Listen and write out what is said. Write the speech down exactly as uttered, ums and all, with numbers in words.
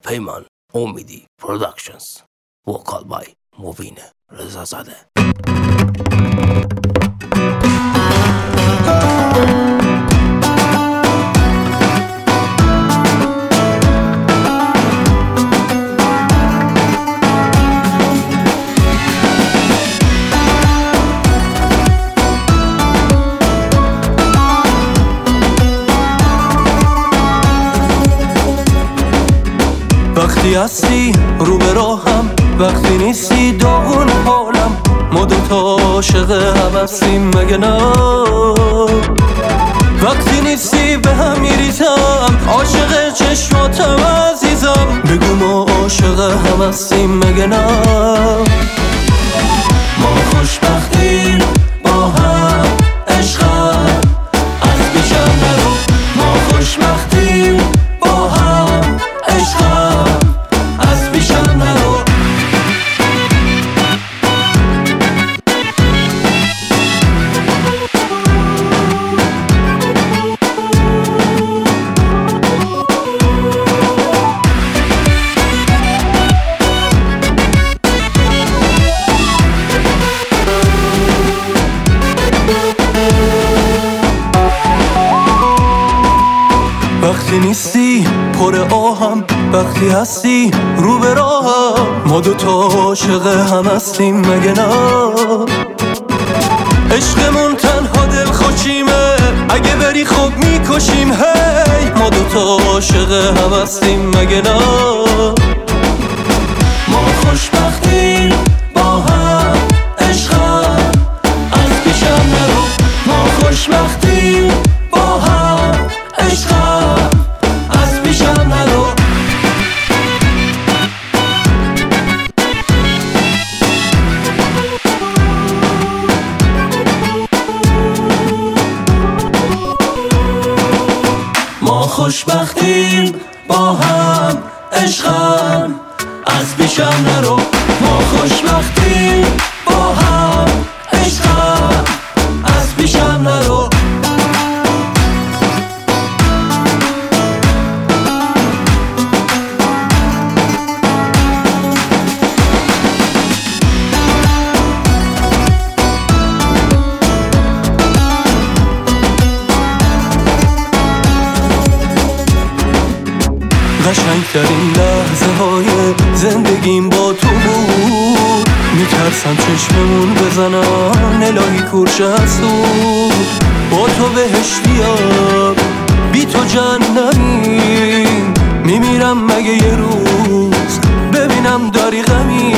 پیمان امیدی پروداکشنز، وکال بای مبین رضازاده. وقتی هستی رو به راهم، وقتی نیستی داغون حالم، ما دوتا عاشق هم هستیم مگه نه؟ وقتی نیستی به هم میریزم، عاشق چشماتم عزیزم، بگو ما عاشق هم هستیم مگه نه؟ ما خوشبختیم با هم، عشقم از پیشم نرو. ما خوشبختیم با هم، عشقم از پیشم نرو. وقتی نیستی پر آهم، وقتی هستی رو به راهم، ما دوتا عاشق هم هستیم مگه نه؟ عشقمون تنها دل خوشیمه، اگه بری خوب میکشیم هی. ما دوتا عاشق هم هستیم مگه نه؟ ما خوشبختیم با هم، عشقم از پیشم نرو. ما خوشبختیم با هم، عشقم از پیشم نرو. ما خوشبختیم با هم، عشقم از پیشم نرو. ما خوشبختیم با هم، عشقم از پیشم نرو. قشنگترین لحظه های زندگیم با تو بود، میترسم چشممون بزنن الهی کورش هستود. با تو بهشتیم بی تو جهنمی، میمیرم مگه یه روز ببینم داری غمی.